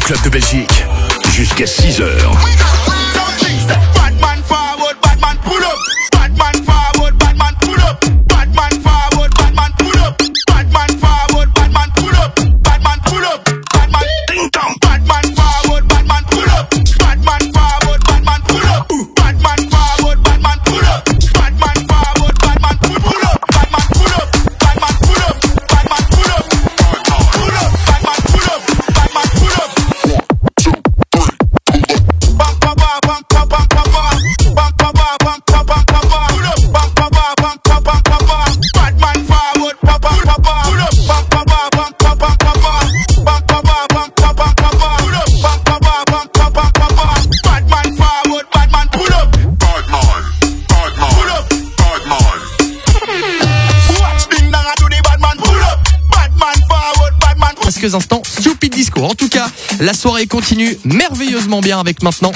club de Belgique. Jusqu'à 6h. Batman forward, Batman pull up. Batman forward, Batman pull up. Batman forward, Batman pull up. Batman forward, Batman pull up. Batman pull up. Batman ding dong. Batman forward, Batman pull up. Batman forward, Batman pull up. Batman forward, Batman pull up. Batman forward, Batman pull up. Batman pull up. Batman pull up. Batman pull up. Pull up. Batman pull up. Batman pull up. 1, 2, 3. Bang bang bang bang bang bang bang bang bang bang bang bang bang bang. Pull up. Bang bang bang bang bang bang bang bang. Batman forward. Bang bang bang bang. Pull up. Bang bang bang bang bang bang bang bang. Bang bang bang bang bang bang bang bang. Pull up. Bang bang bang bang bang bang bang bang. Batman forward. Batman pull up. Batman. Batman. Pull up. Batman. Watch ding dong, I do the Batman pull up. Batman forward. Batman. Quelques instants, Stupid Disco. En tout cas, la soirée continue merveilleusement bien avec maintenant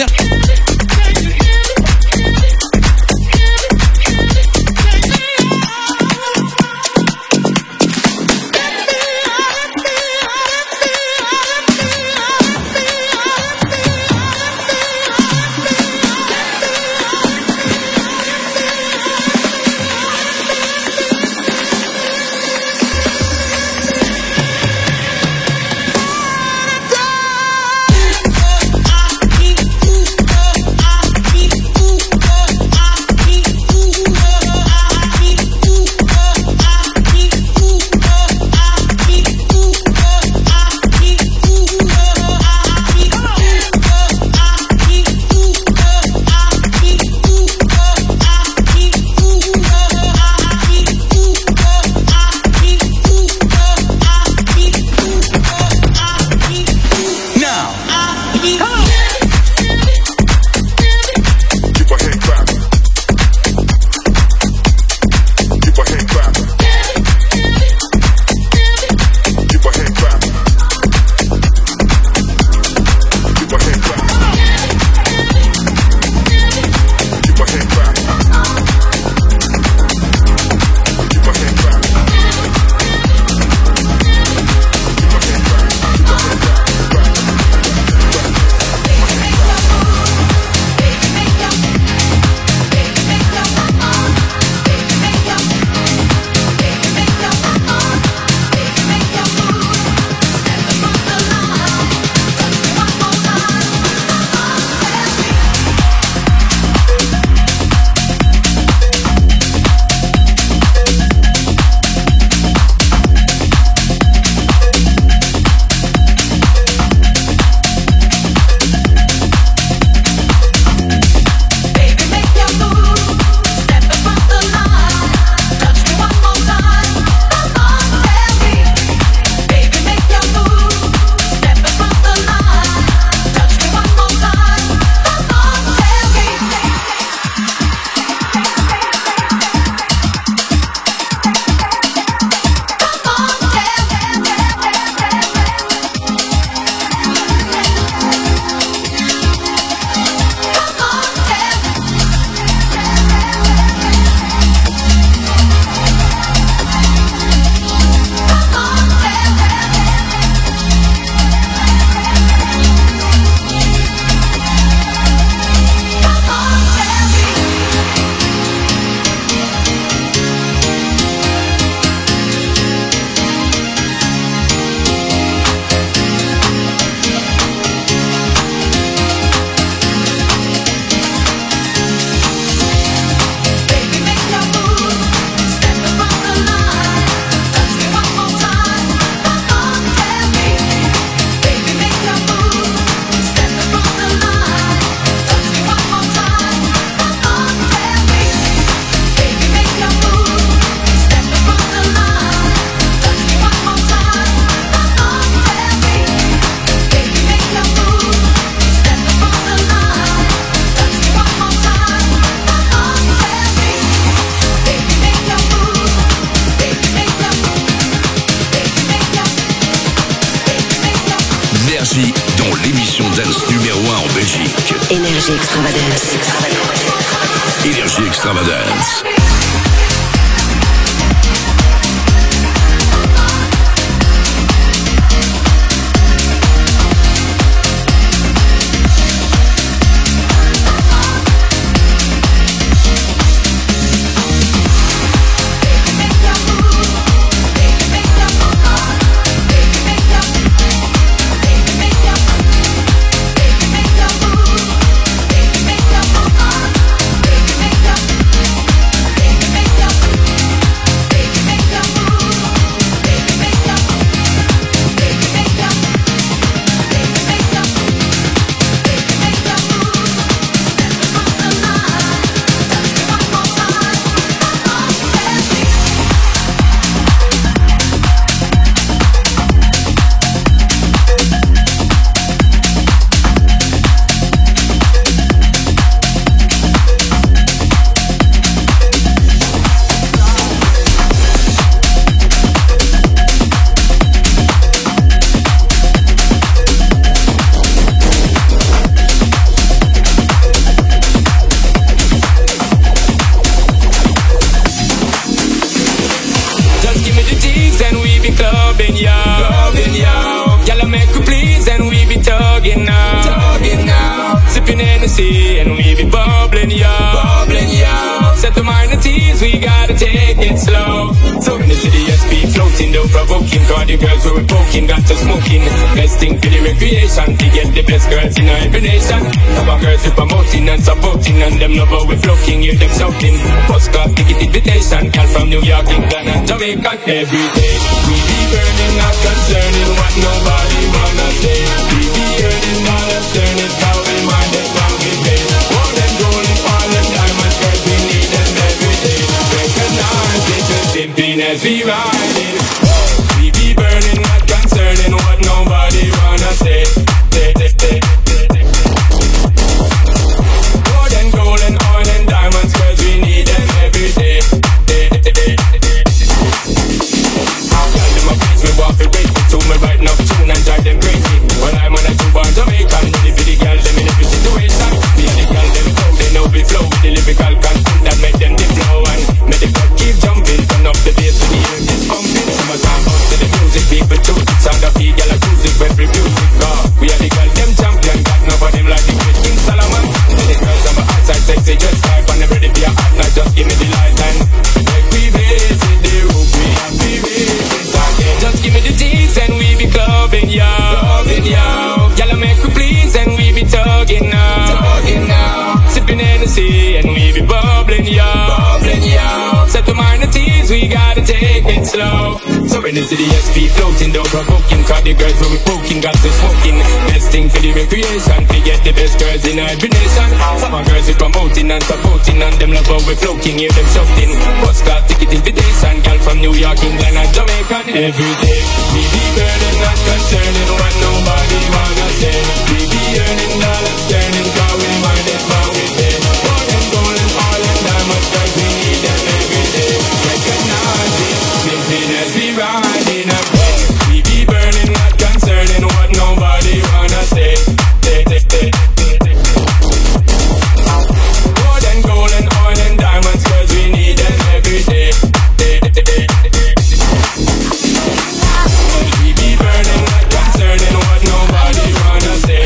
Énergie dans l'émission dance numéro 1 en Belgique. Énergie Extravagance. Énergie Extravagance. Hennessy and we be bubbling, yo. Bubbling, yo. Set the mind at ease, we gotta take it slow. So in the city, SP floating, though provoking. Cause the girls who we poking, got to smoking. Best thing for the recreation, to get the best girls in every nation. Our girls we promoting and supporting, and them love how we flocking, hear them shouting. Postcard, ticket invitation, girl from New York, England and Jamaica. Every day, we be burning, not concerning what nobody wanna say. We be earning dollars, turning how we mind it, how we pay. More than gold and all and diamonds, girls we need them every day. Recognize it, just simping as we riding. We be burning, not concerning what nobody wanna say. More than gold and oil and diamonds, girls we need them every day. Tell them a place me walk the way to me right now tune and drive them crazy. When I'm on a two-bar Jamaican, ready for the girl them in every situation. Me and the girl them flow, they know we flow with the lyrical content that make them the flow and make the crowd keep jumping. Turn up the bass to the ear is pumping. Summertime out to the music, people choose it. Sound of the girl a cruise it, when refuse it. We are the girl them champion, got no for them like the great King Solomon. And the girls on my outside sexy, just type and they're ready for your heart. Now just give me the light and make we raise it, the roof we have to raise it again. Just give me the G's and we be clubbing, yo. Clubbing, yo. Y'all make we please and we be tugging now. Tugging now. Sipping Hennessy and we be bubbling, yo. Bubbling, yo. Set the mind at ease, we gotta take it slow. So when it's the SP floating, don't provoking. Cause the girls who we poking, got to smoking. Best thing for the recreation, we get the best girls in every nation. Some of girls we promoting and supporting, and them love how we floating, hear them shouting. First class ticket invitation, girl from New York, England and Jamaica. Every day, we be burning, not concerning what nobody wanna say. We be earning dollars, turning, cause we mind it, how we pay. More than gold and oil and diamonds, girls we need them every day. Recognize it, living as we riding up. We be burning, not concerning what nobody wanna say. More than gold and oil and diamonds, girls we need them every day. We be burning, not concerning what nobody wanna say.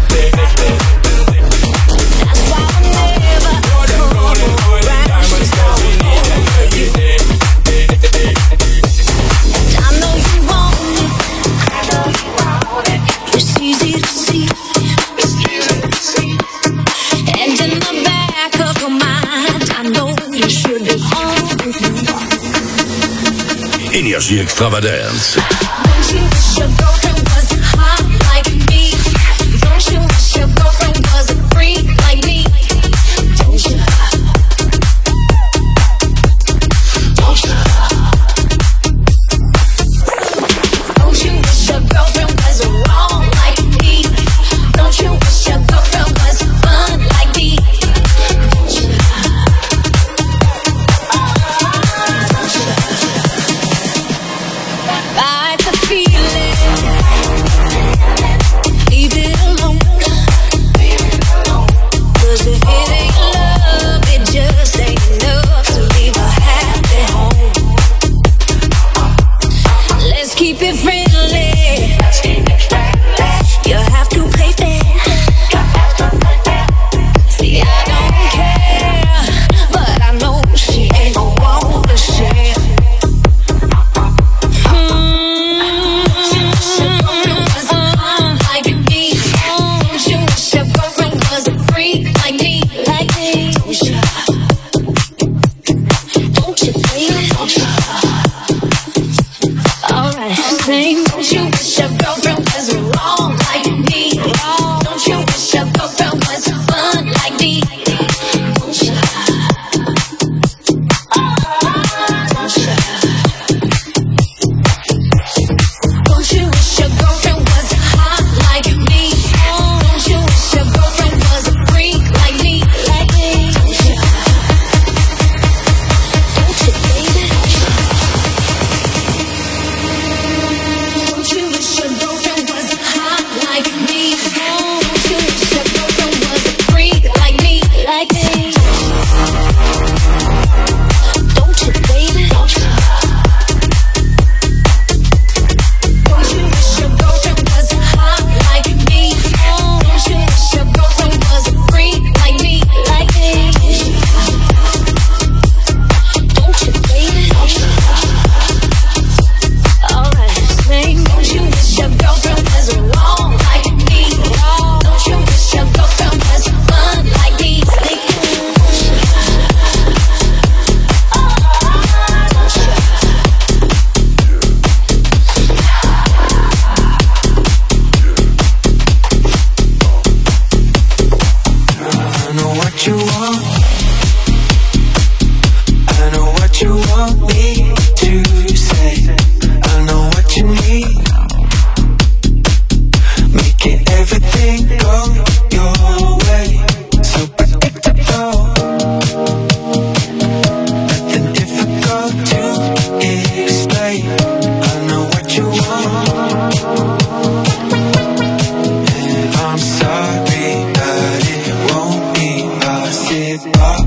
That's why I'm never More than gold and oil and diamonds, girls we need them every day. I know you want it. It's easy to see. And in the back of your mind, I know you should be home with me. Energie Extravagance. Don't you wish your girlfriend was hot like me? Don't you wish your girlfriend was a freak like me? Don't you? Don't you? Don't you wish your girlfriend was wrong like me? Don't you wish your girlfriend was fun like me? Don't you? Don't you? Fight the what you want. I know what you want me to say. I know what you need. Making everything go your way. So predictable. Nothing difficult to explain. I know what you want. And I'm sorry, but it won't be possible.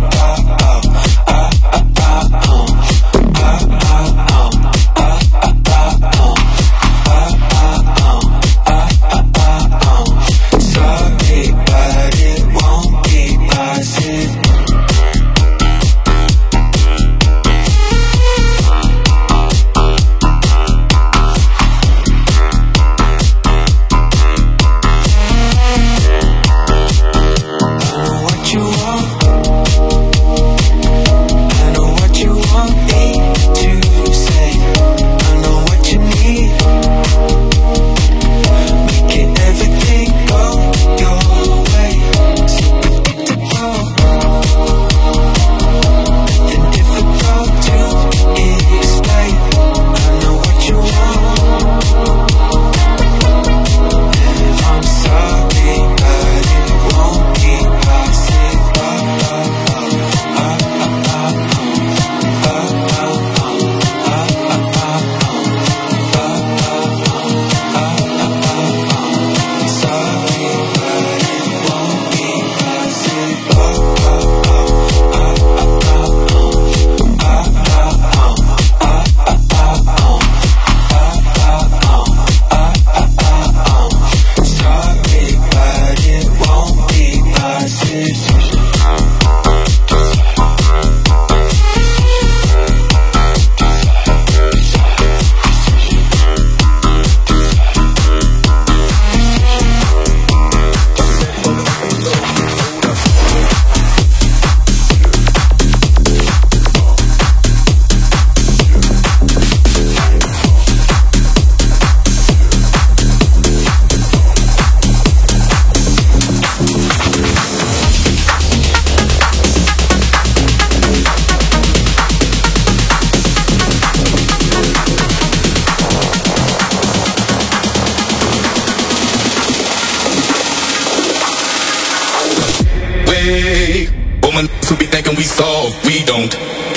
Woman who be thinking we soft, we don't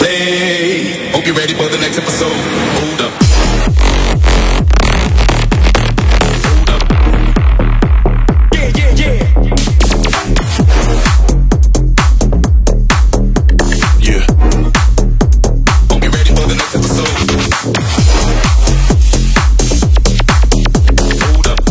play. Hope you're ready for the next episode. Hold up. Hold up. Yeah, yeah, yeah. Yeah. Hope you're ready for the next episode. Hold up.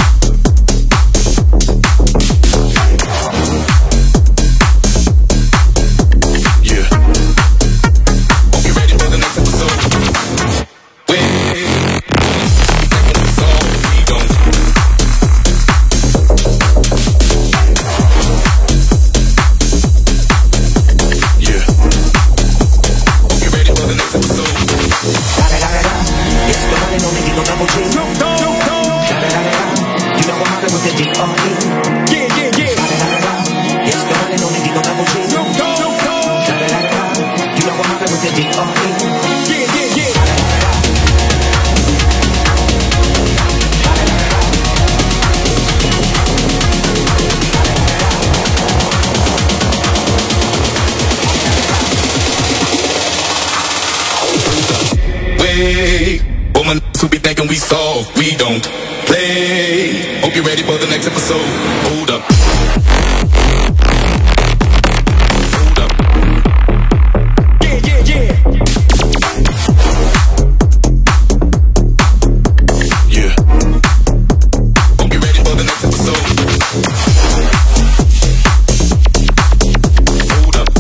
Woman who be thinking we soft, we don't play. Hope you're ready for the next episode. Hold up. Hold up. Yeah, yeah, yeah. Yeah. Hope you're ready for the next episode. Hold up.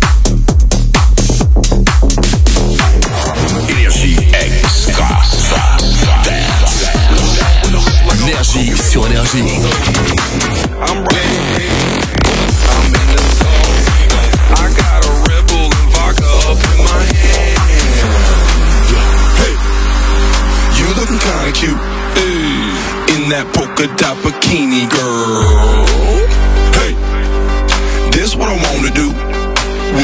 Énergie sur Énergie. I'm ready. I'm in the zone. I got a Red Bull and vodka up in my hand. Hey, you looking kinda cute. Hey, in that polka dot bikini, girl. Hey, this what I want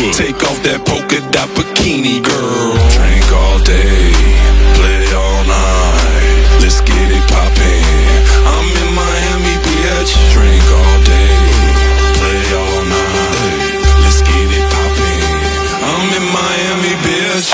Take off that polka dot bikini, girl. Drink all day, play all night. Let's get it poppin'. I'm in Miami, bitch. Drink all day, play all night. Let's get it poppin'. I'm in Miami, bitch.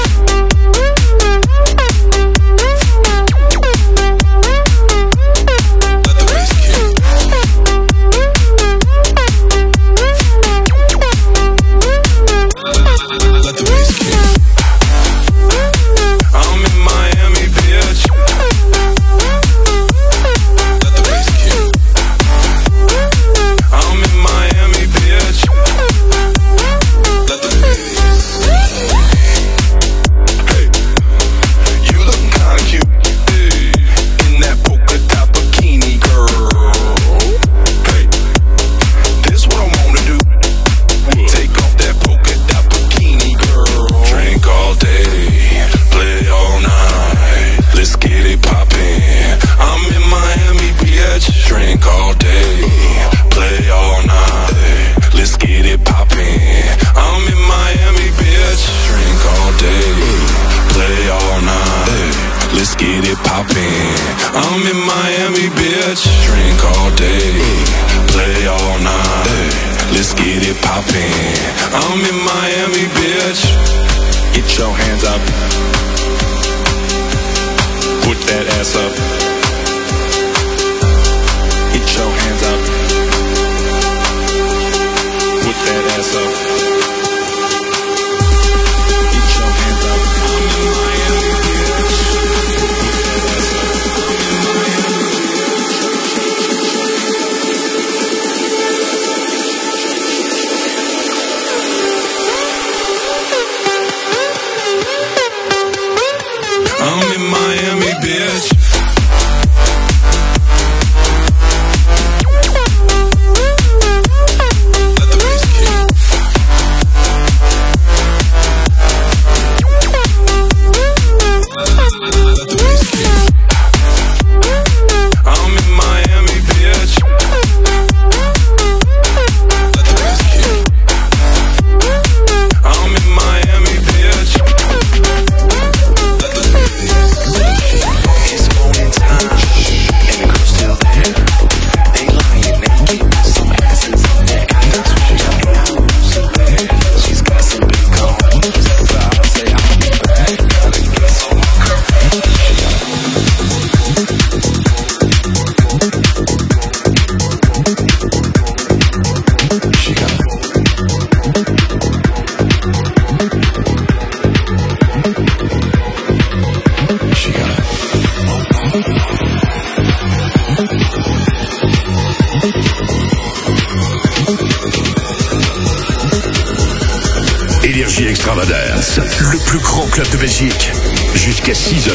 I'm in Miami, bitch. Drink all day, play all night. Let's get it poppin'. I'm in Miami, bitch. Get your hands up. Put that ass up. Get your hands up. Put that ass up. Get your hands up. I'm in Miami, bitch. I'm in Miami, bitch. Let the bass kick. Let the bass kick. I'm in Miami, bitch. Let the bass kick. I'm in Miami, bitch. It's morning time, and the girl's still there. They lying naked, some asses on that ass. She's got some big guns, so I say I'll be back. Gotta get some more girl. She got Énergie Extravagance, le plus grand club de Belgique, jusqu'à 6h.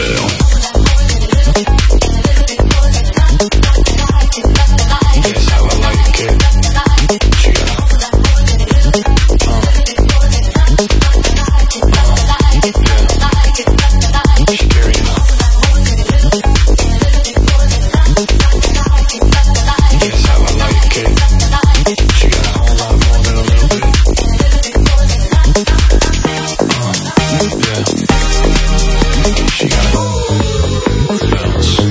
That's how I like it. She got she carrying on. That's how I like it. She got a whole lot more than a little bit. Yeah. She got a bounce.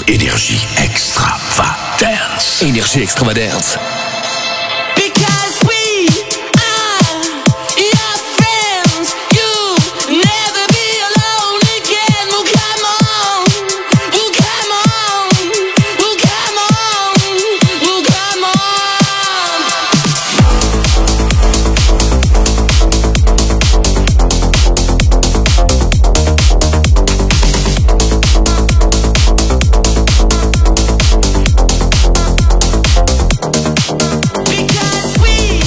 Énergie Extravagance. Énergie Extravagance. Because we are your friends, you'll never be alone again. Oh, come on, oh, come on, oh, come on, oh, come on. Because we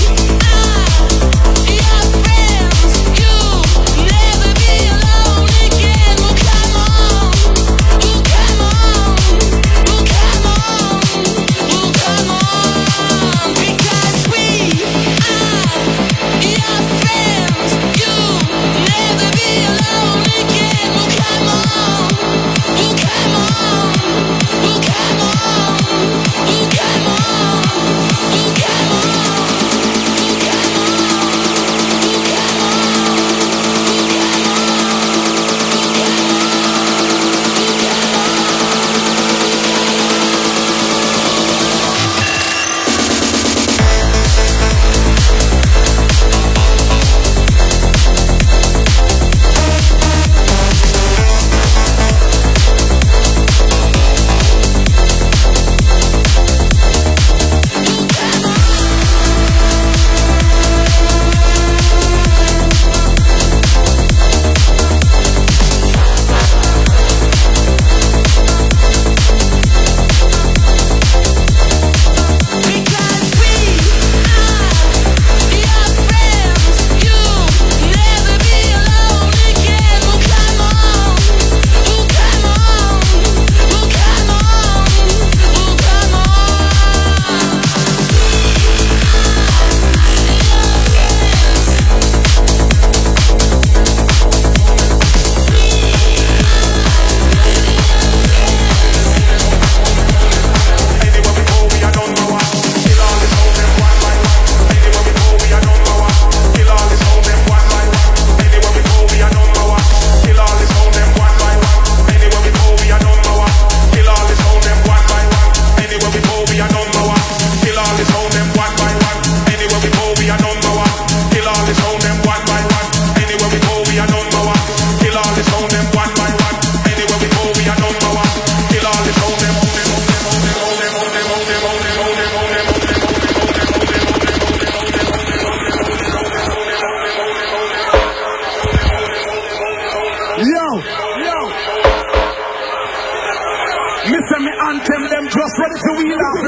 anthem, them just ready to wheel out.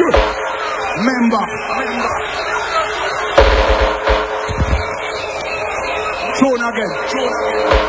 Member. Tune again.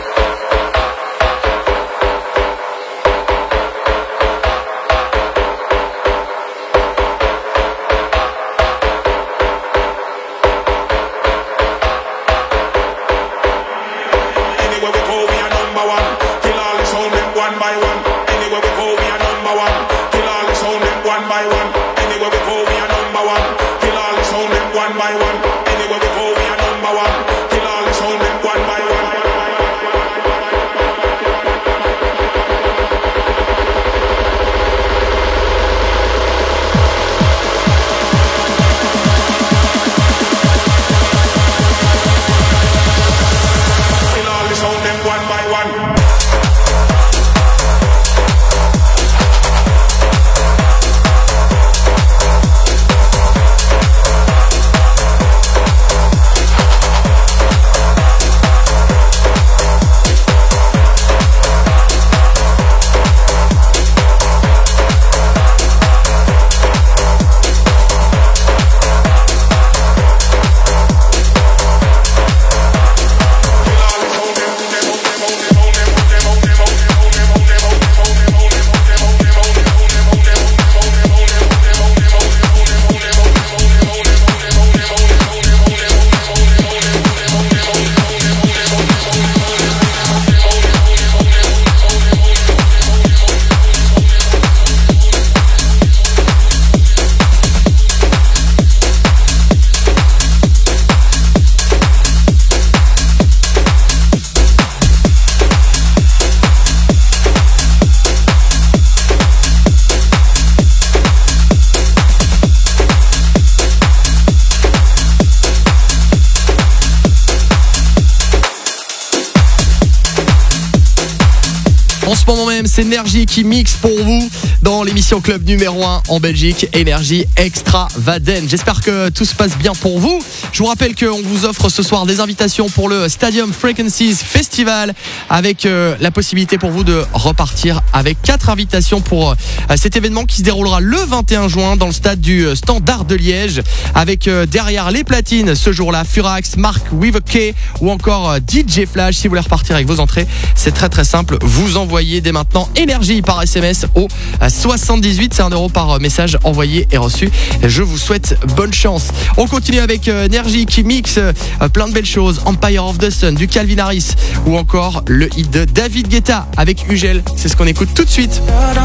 moment même, c'est Énergie qui mixe pour vous dans l'émission Club numéro 1 en Belgique, Énergie Extravagance. J'espère que tout se passe bien pour vous. Je vous rappelle qu'on vous offre ce soir des invitations pour le Stadium Frequencies Festival avec la possibilité pour vous de repartir avec 4 invitations pour cet événement qui se déroulera le 21 juin dans le stade du Standard de Liège avec derrière les platines ce jour-là Furax, Mark Weaver ou encore DJ Flash. Si vous voulez repartir avec vos entrées, c'est très très simple. Vous envoyez dès maintenant Énergie par SMS au 78. C'est 1 € par message envoyé et reçu. Je vous souhaite bonne chance. On continue avec Énergie qui mixe plein de belles choses. Empire of the Sun, du Calvin Harris ou encore le hit de David Guetta avec Ugel. C'est ce qu'on écoute tout de suite.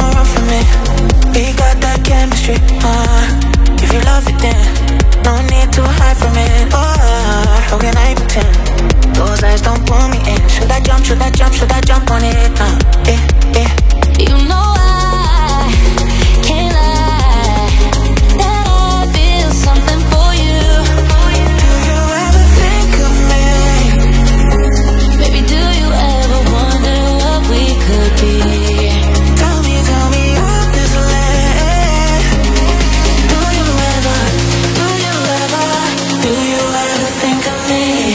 If you love it then, no need to hide from it. Oh, how can I pretend? Those eyes don't pull me in. Should I jump, should I jump, should I jump on it? You know I can't lie that I feel something for you. Do you ever think of me? Baby, do you ever wonder what we could be? Tell me honestly. Do you ever think of me?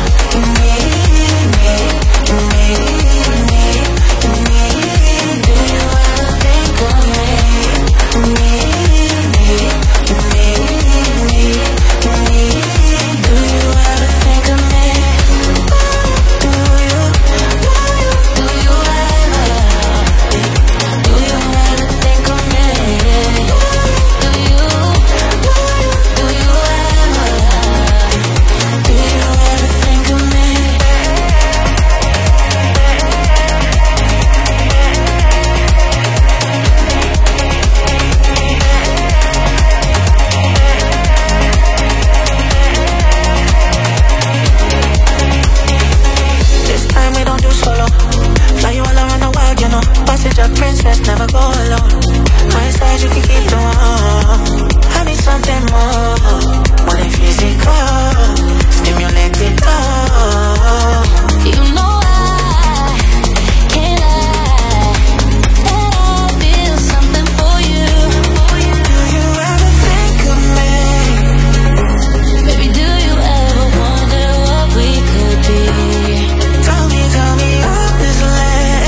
Princess never go alone. My side you can keep the one. I need something more than physical. Stimulate it all. You know I can't lie that I feel something for you. Do you ever think of me? Baby, do you ever wonder what we could be? Tell me honestly.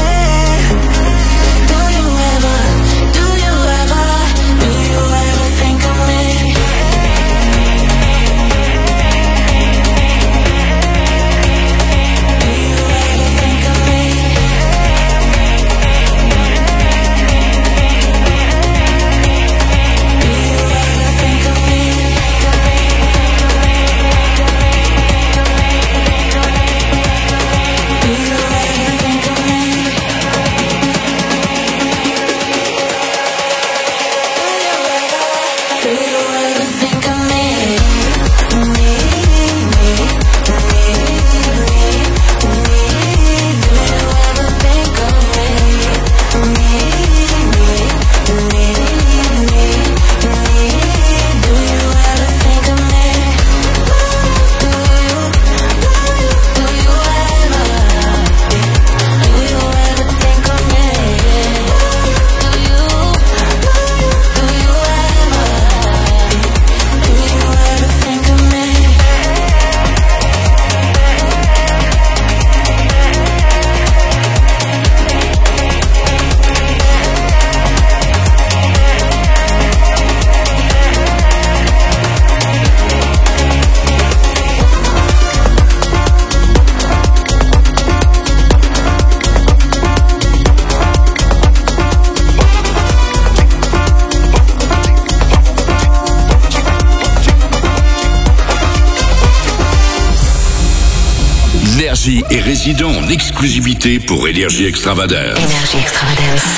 est résident en exclusivité pour Énergie Extravagance. Énergie Extravagance.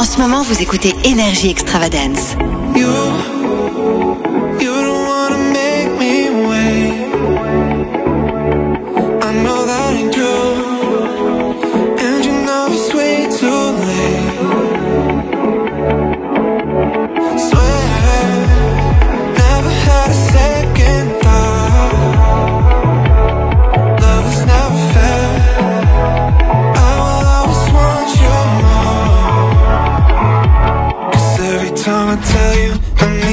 En ce moment, vous écoutez Énergie Extravagance. You don't wanna make me wait. I know that ain't true, and you know it's way too late. Swear, never had a second thought. Love is never fair. I will always want you more. 'Cause every time I tell you I need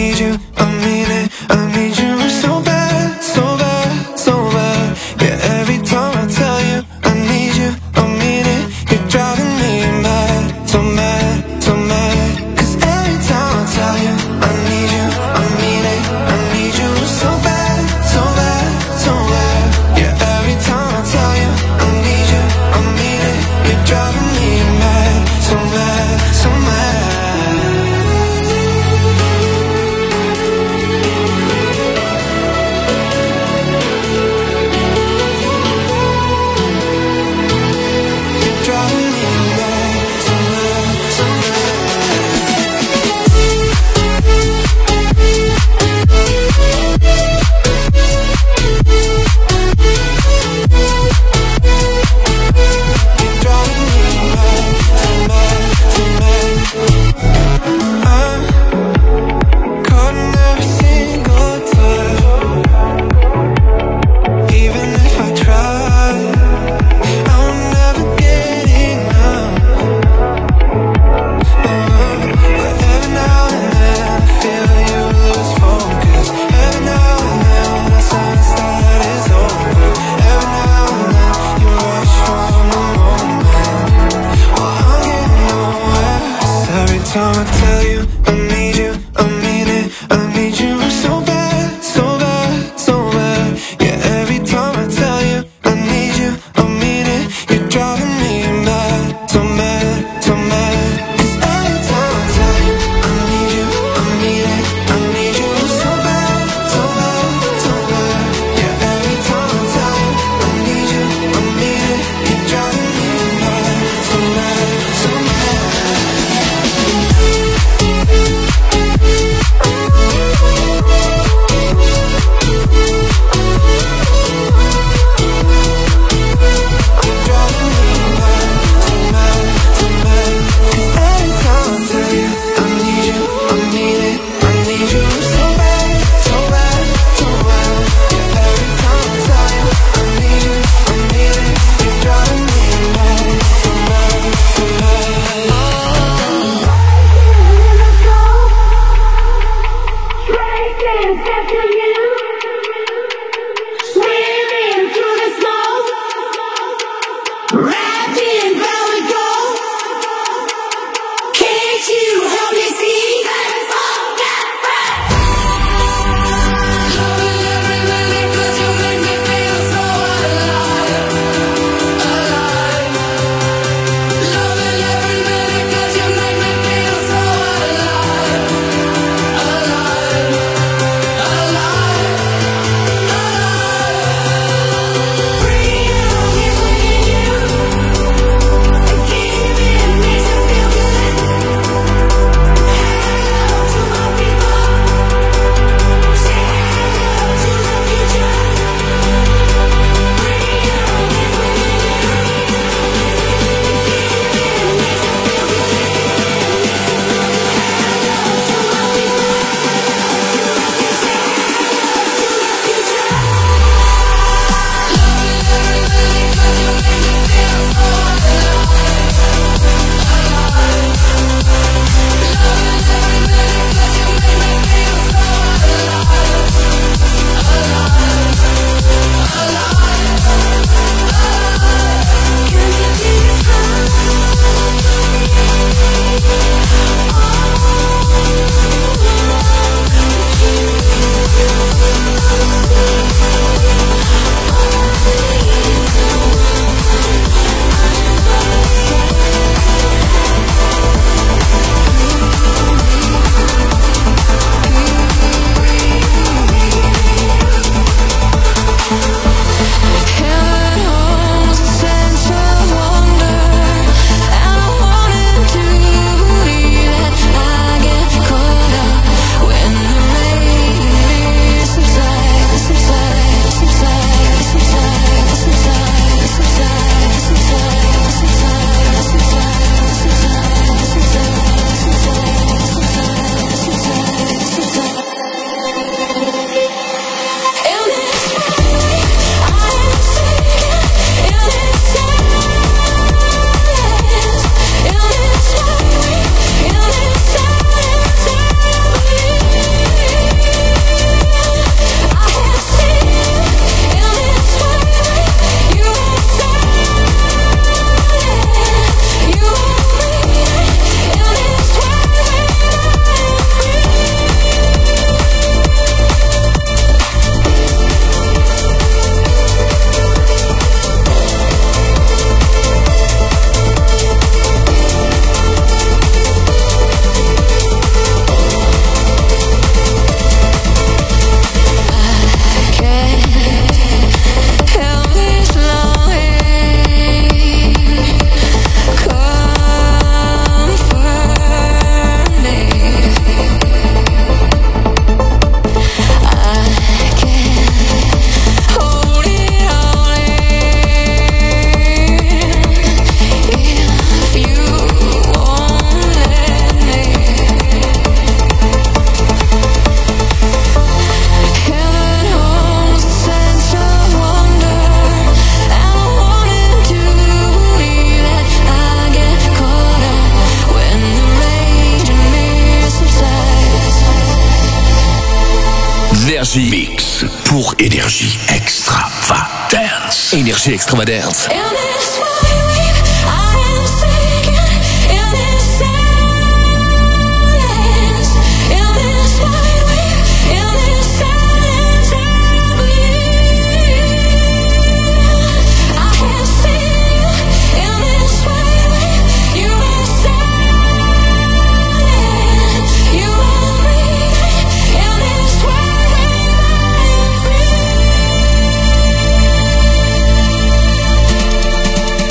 Énergie Mix pour Énergie Extravagance. Énergie Extravagance. I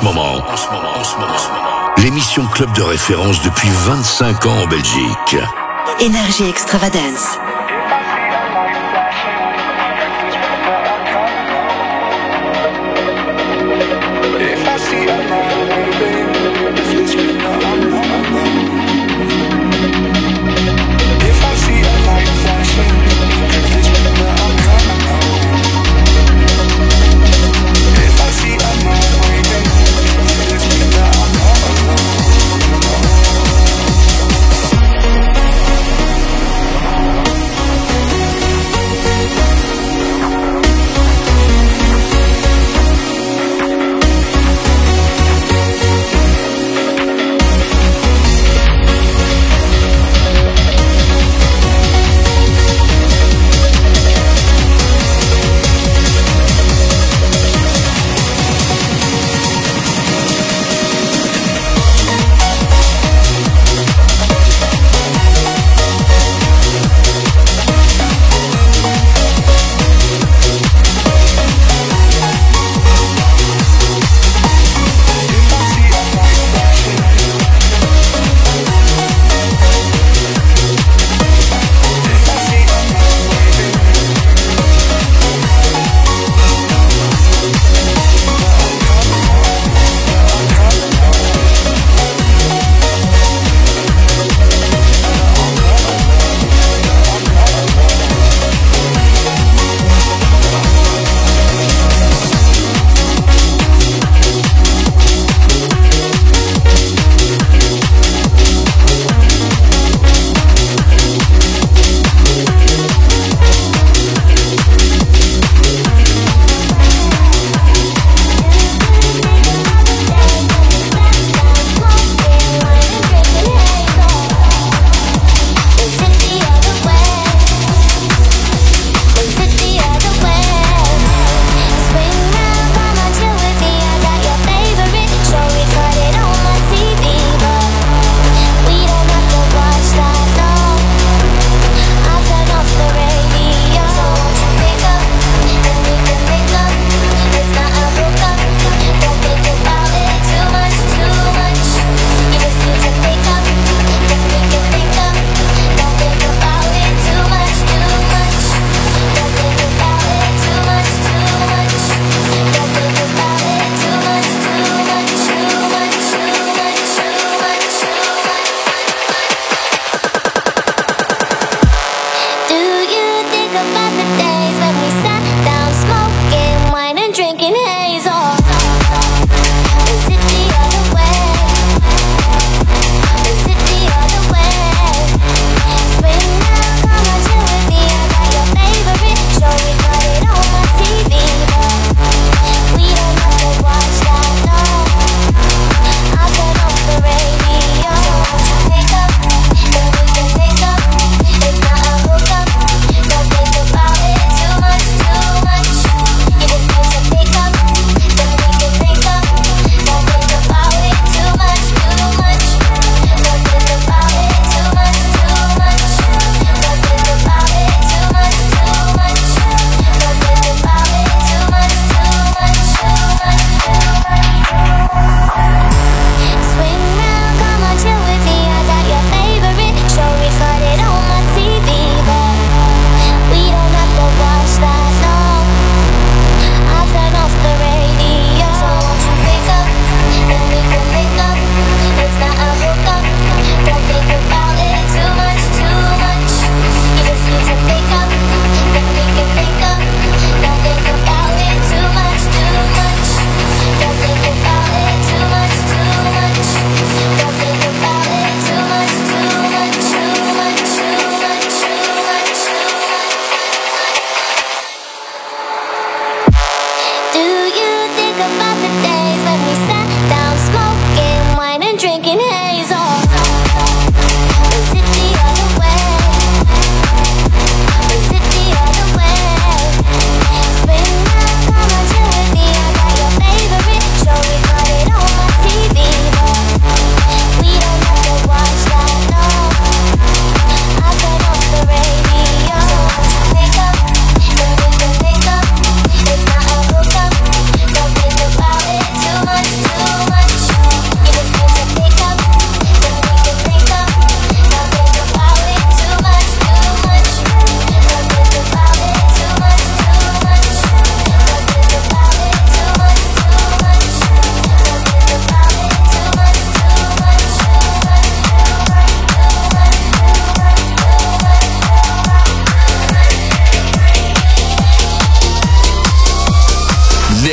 moment. L'émission Club de référence depuis 25 ans en Belgique. Énergie Extravagance.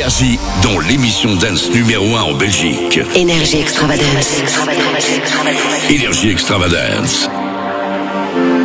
Énergie dans l'émission dance numéro 1 en Belgique. Énergie Extravagance. Énergie Extravagance.